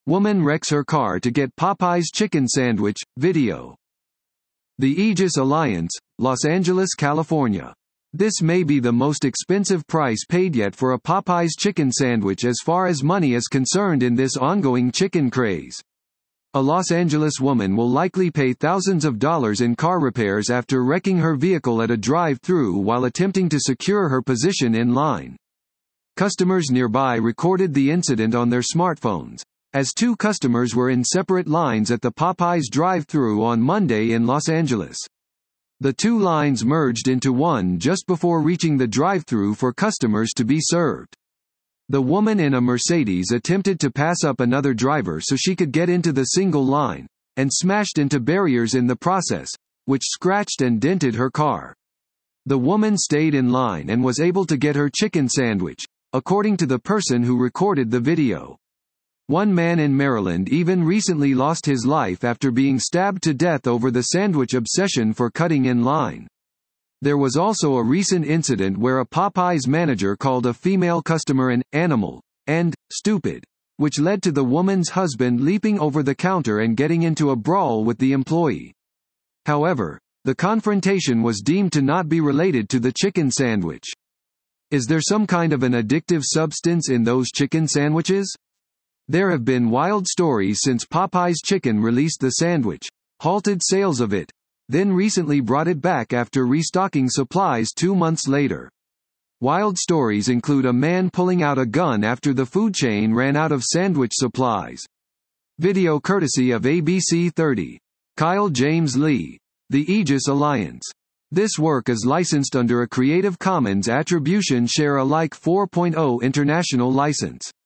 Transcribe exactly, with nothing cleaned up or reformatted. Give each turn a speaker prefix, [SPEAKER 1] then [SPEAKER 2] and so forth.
[SPEAKER 1] Woman wrecks her car to get Popeye's chicken sandwich, video. The Aegis Alliance, Los Angeles, California. This may be the most expensive price paid yet for a Popeye's chicken sandwich as far as money is concerned in this ongoing chicken craze. A Los Angeles woman will likely pay thousands of dollars in car repairs after wrecking her vehicle at a drive-thru while attempting to secure her position in line. Customers nearby recorded the incident on their smartphones, as two customers were in separate lines at the Popeyes drive-thru on Monday in Los Angeles. The two lines merged into one just before reaching the drive-thru for customers to be served. The woman in a Mercedes attempted to pass up another driver so she could get into the single line, and smashed into barriers in the process, which scratched and dented her car. The woman stayed in line and was able to get her chicken sandwich, according to the person who recorded the video. One man in Maryland even recently lost his life after being stabbed to death over the sandwich obsession for cutting in line. There was also a recent incident where a Popeyes manager called a female customer an animal and stupid, which led to the woman's husband leaping over the counter and getting into a brawl with the employee. However, the confrontation was deemed to not be related to the chicken sandwich. Is there some kind of an addictive substance in those chicken sandwiches? There have been wild stories since Popeye's Chicken released the sandwich, halted sales of it, then recently brought it back after restocking supplies two months later. Wild stories include a man pulling out a gun after the food chain ran out of sandwich supplies. Video courtesy of A B C thirty. Kyle James Lee. The Aegis Alliance. This work is licensed under a Creative Commons Attribution Share Alike four point oh international license.